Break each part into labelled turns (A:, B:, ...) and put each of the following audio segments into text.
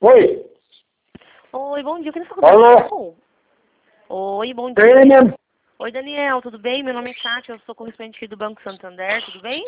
A: Oi.
B: Oi, bom dia. Eu queria falar com o
A: Alô?
B: Daniel. Oi, bom dia.
A: Tem mesmo?
B: Oi, Daniel, tudo bem? Meu nome é Kátia, eu sou correspondente do Banco Santander, tudo bem?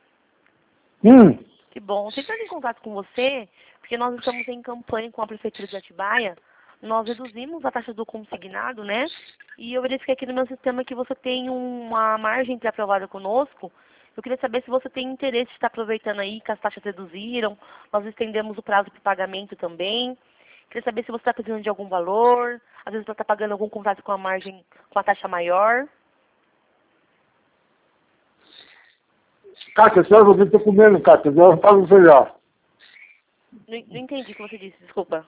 B: Que bom. Estou entrando em contato com você, porque nós estamos em campanha com a Prefeitura de Atibaia. Nós reduzimos a taxa do consignado, né? E eu verifiquei aqui no meu sistema que você tem uma margem pré-aprovada conosco. Eu queria saber se você tem interesse de estar aproveitando aí, que as taxas reduziram. Nós estendemos o prazo para o pagamento também. Queria saber se você está precisando de algum valor. Às vezes você está pagando algum contrato com a margem, com a taxa maior.
A: Cátia, senhora, você está comendo, Cátia. Eu falo você já.
B: Não entendi o que você disse, desculpa.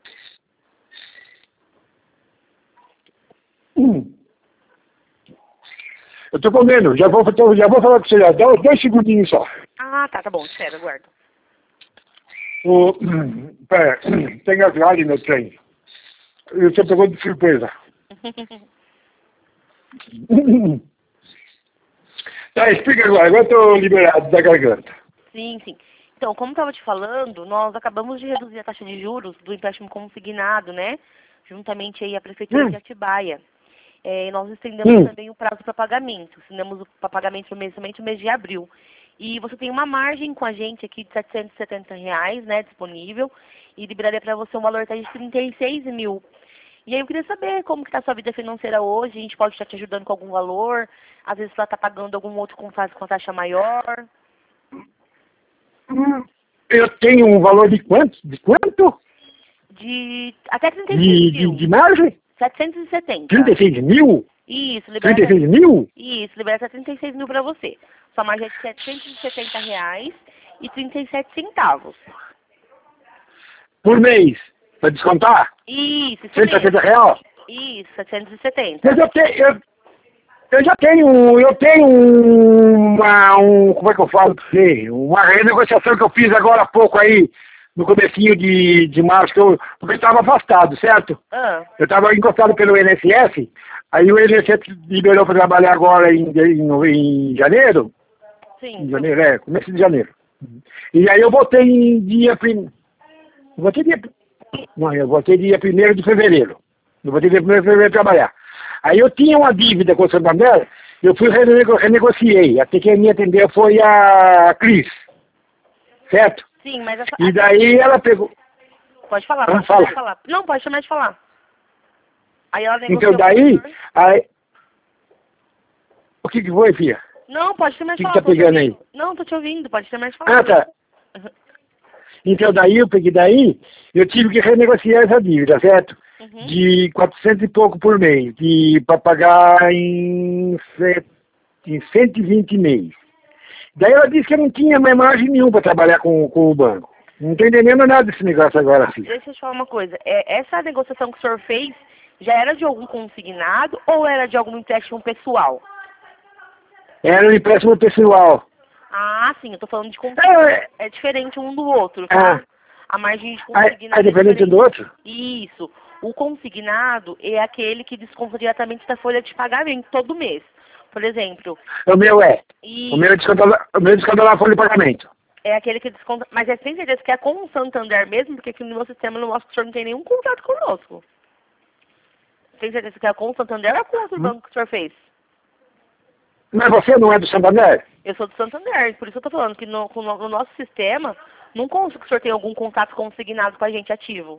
A: Eu estou comendo. Já vou falar com você já. Dá 2 segundinhos só.
B: Ah, tá bom. Espera, aguardo.
A: Pera, tem gasgalho no trem. Você pegou de surpresa. Tá, explica agora. Agora eu estou liberado da garganta.
B: Sim. Então, como estava te falando, nós acabamos de reduzir a taxa de juros do empréstimo consignado, né? Juntamente aí a Prefeitura de Atibaia. E nós estendemos também o prazo para pagamento. Estendemos o pagamento somente no mês de abril. E você tem uma margem com a gente aqui de R$770, né, disponível. E liberaria para você um valor até de 36 mil. E aí eu queria saber como que está a sua vida financeira hoje. A gente pode estar te ajudando com algum valor. Às vezes você está pagando algum outro contrato com taxa maior.
A: Eu tenho um valor de quanto? De quanto?
B: De até 36 mil.
A: De margem?
B: 770.
A: 36 mil?
B: Isso, libera
A: 36 mil?
B: Isso, libera até 36 mil para você. Sua margem é de R$770 e 37 centavos.
A: Por mês? Para descontar?
B: Isso
A: 170
B: mesmo.
A: real?
B: Isso, 770.
A: Mas eu tenho como é que eu falo pra você? Uma renegociação que eu fiz agora há pouco aí, no comecinho de março, porque eu estava afastado, certo? Eu estava encostado pelo INSS, aí o INSS liberou para trabalhar agora em janeiro.
B: Sim.
A: Em janeiro, começo de janeiro. E aí eu voltei em dia... Eu voltei dia 1º de fevereiro. Eu voltei dia 1º de fevereiro trabalhar. Aí eu tinha uma dívida com o Santander, eu fui renegociei. Até quem me atendeu foi a Cris. Certo?
B: Sim, mas
A: E daí ela pegou...
B: Pode falar,
A: Ela
B: pode falar. Não, pode chamar de falar. Aí ela negociou.
A: Então daí... O que foi, filha?
B: Não, pode ter mais de
A: O que
B: falar.
A: tá pegando aí?
B: Não, tô te ouvindo, pode ter mais de falar.
A: Ah, tá. Então daí eu tive que renegociar essa dívida, certo? De 400 e pouco por mês, para pagar em 120 mês. Daí ela disse que eu não tinha mais margem nenhuma para trabalhar com o banco. Não estou entendendo nada desse negócio agora, filho.
B: Deixa eu te falar uma coisa. Essa negociação que o senhor fez já era de algum consignado ou era de algum empréstimo pessoal?
A: Era um empréstimo pessoal.
B: Ah, sim, eu tô falando de consignado. É diferente um do outro, tá? A margem de consignado
A: é diferente do outro?
B: Isso. O consignado é aquele que desconta diretamente da folha de pagamento todo mês. Por exemplo...
A: O meu O meu desconta na folha de pagamento.
B: É aquele que desconta... Mas é sem certeza que é com o Santander mesmo, porque aqui no meu sistema não mostra que o senhor não tem nenhum contrato conosco. Tem certeza que é com o Santander ou é com outro banco que o senhor fez?
A: Mas você não é do Santander?
B: Eu sou do Santander, por isso eu tô falando que no nosso sistema não consta que o senhor tem algum contrato consignado com a gente ativo.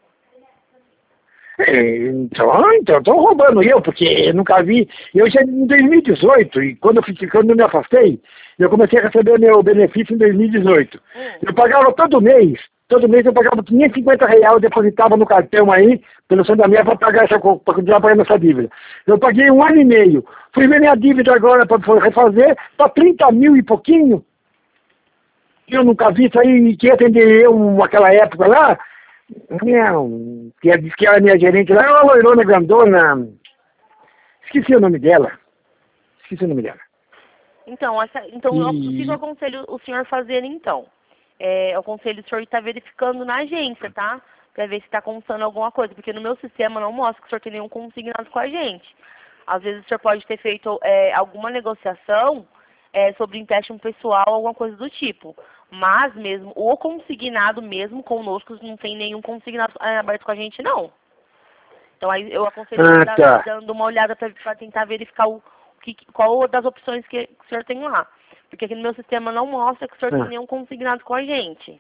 A: Então estão roubando eu, porque eu nunca vi. Eu já em 2018, e quando eu me afastei, eu comecei a receber meu benefício em 2018. Eu pagava todo mês eu pagava R$550, eu depositava no cartão aí, pelo Santander, para continuar pagando essa dívida. Eu paguei 1 ano e meio. Fui ver minha dívida agora para refazer, está 30 mil e pouquinho. Eu nunca vi isso aí, que ia atender eu naquela época lá. Não, que disse que era minha gerente lá, é uma loirona grandona. Esqueci o nome dela.
B: Então, o que eu aconselho o senhor fazer então? Eu aconselho o senhor estar verificando na agência, tá? Pra ver se está constando alguma coisa, porque no meu sistema não mostra que o senhor tem nenhum consignado com a gente. Às vezes o senhor pode ter feito alguma negociação sobre empréstimo pessoal, alguma coisa do tipo. Mas mesmo, o consignado mesmo conosco, não tem nenhum consignado aberto com a gente, não. Então aí eu aconselho dando uma olhada para tentar verificar qual das opções que o senhor tem lá. Porque aqui no meu sistema não mostra que o senhor tem nenhum consignado com a gente.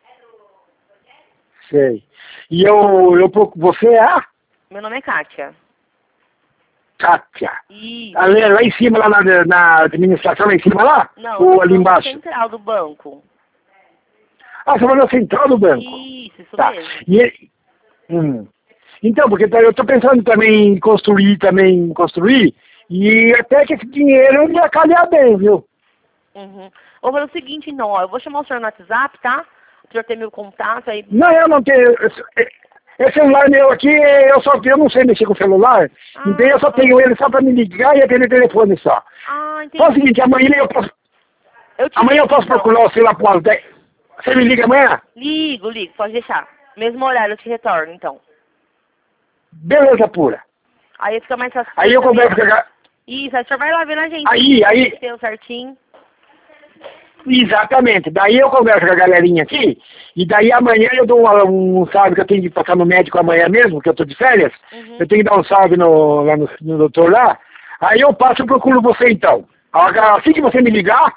A: Sei. E você é?
B: Meu nome é Kátia.
A: Kátia.
B: Isso.
A: Lá em cima, lá na administração, lá em cima lá?
B: Não,
A: ou ali embaixo?
B: Central do banco.
A: Ah, você vai na central do banco?
B: Isso
A: tá.
B: mesmo.
A: Então, porque eu estou pensando também em construir, e até que esse dinheiro ia calhar bem, viu?
B: Ou pelo seguinte, então, ó, eu vou chamar o senhor no WhatsApp, tá? O senhor tem meu contato aí.
A: Não, eu não tenho. Esse celular meu aqui, eu não sei mexer com o celular, então eu só tenho ele só para me ligar e atender o telefone só.
B: Entendi.
A: Faz o seguinte, amanhã eu posso procurar o celular por 10. Você me liga amanhã?
B: Ligo, pode deixar. Mesmo horário eu te retorno, então.
A: Beleza pura.
B: Aí fica mais fácil.
A: Aí eu converso com a...
B: Isso, aí o senhor vai lá ver na gente.
A: Aí...
B: Deu certinho.
A: Exatamente. Daí eu converso com a galerinha aqui, e daí amanhã eu dou um salve, que eu tenho que passar no médico amanhã mesmo, que eu tô de férias. Eu tenho que dar um salve lá no doutor lá. Aí eu passo e procuro você então. Assim que você me ligar,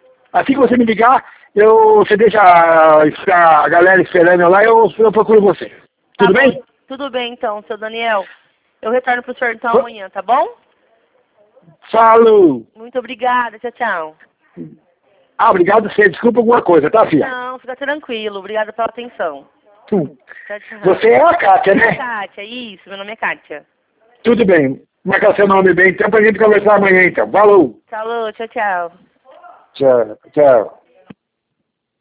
A: você deixa a galera esperando lá, eu procuro você. Tudo bem?
B: Tudo bem então, seu Daniel. Eu retorno pro senhor então amanhã, tá bom?
A: Falou!
B: Muito obrigada, tchau.
A: Obrigado, você. Desculpa alguma coisa, tá, filha?
B: Não, fica tranquilo. Obrigada pela atenção. Tchau.
A: Você é a Kátia, né?
B: Kátia, isso. Meu nome é Kátia.
A: Tudo bem. Marca seu nome bem, então, pra gente conversar amanhã, então. Falou!
B: Falou, tchau.
A: Tchau.